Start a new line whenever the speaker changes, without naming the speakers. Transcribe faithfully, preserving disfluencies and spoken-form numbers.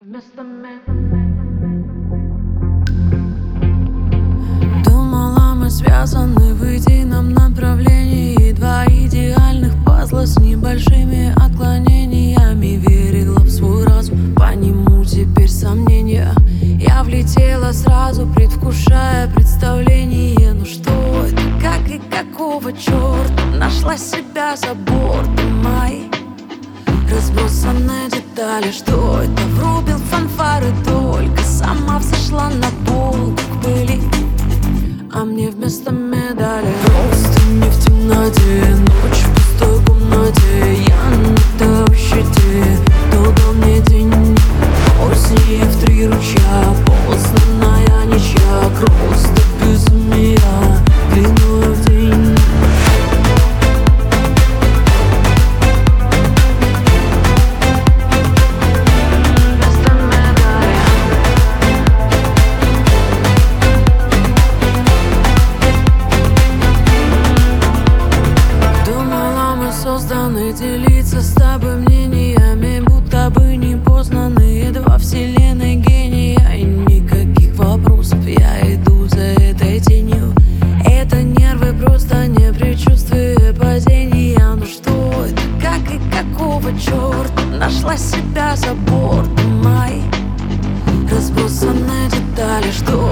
Вместо меня.
Думала, мы связаны в едином направлении. Два идеальных пазла с небольшими отклонениями. Верила в свой разум, по нему теперь сомнения. Я влетела сразу, предвкушая представление. Ну что это, как и какого черта? Нашла себя за бортом моей разбросанные детали. Что это? Врубил фанфары, только сама взошла на пол к пыли, а мне вместо медали просто не в темноте. Ночь в пустой комнате, я на той щите. Кто дал мне день осени в три ручья? Познанная ничья, просто безумия длиною в день. Созданы делиться с тобой мнениями, будто бы непознанные два вселенной гения. И никаких вопросов, я иду за этой тенью. Это нервы, просто не предчувствие падения. Ну что это, как и какого черта? Нашла себя за бортом моей разбросанные детали. Что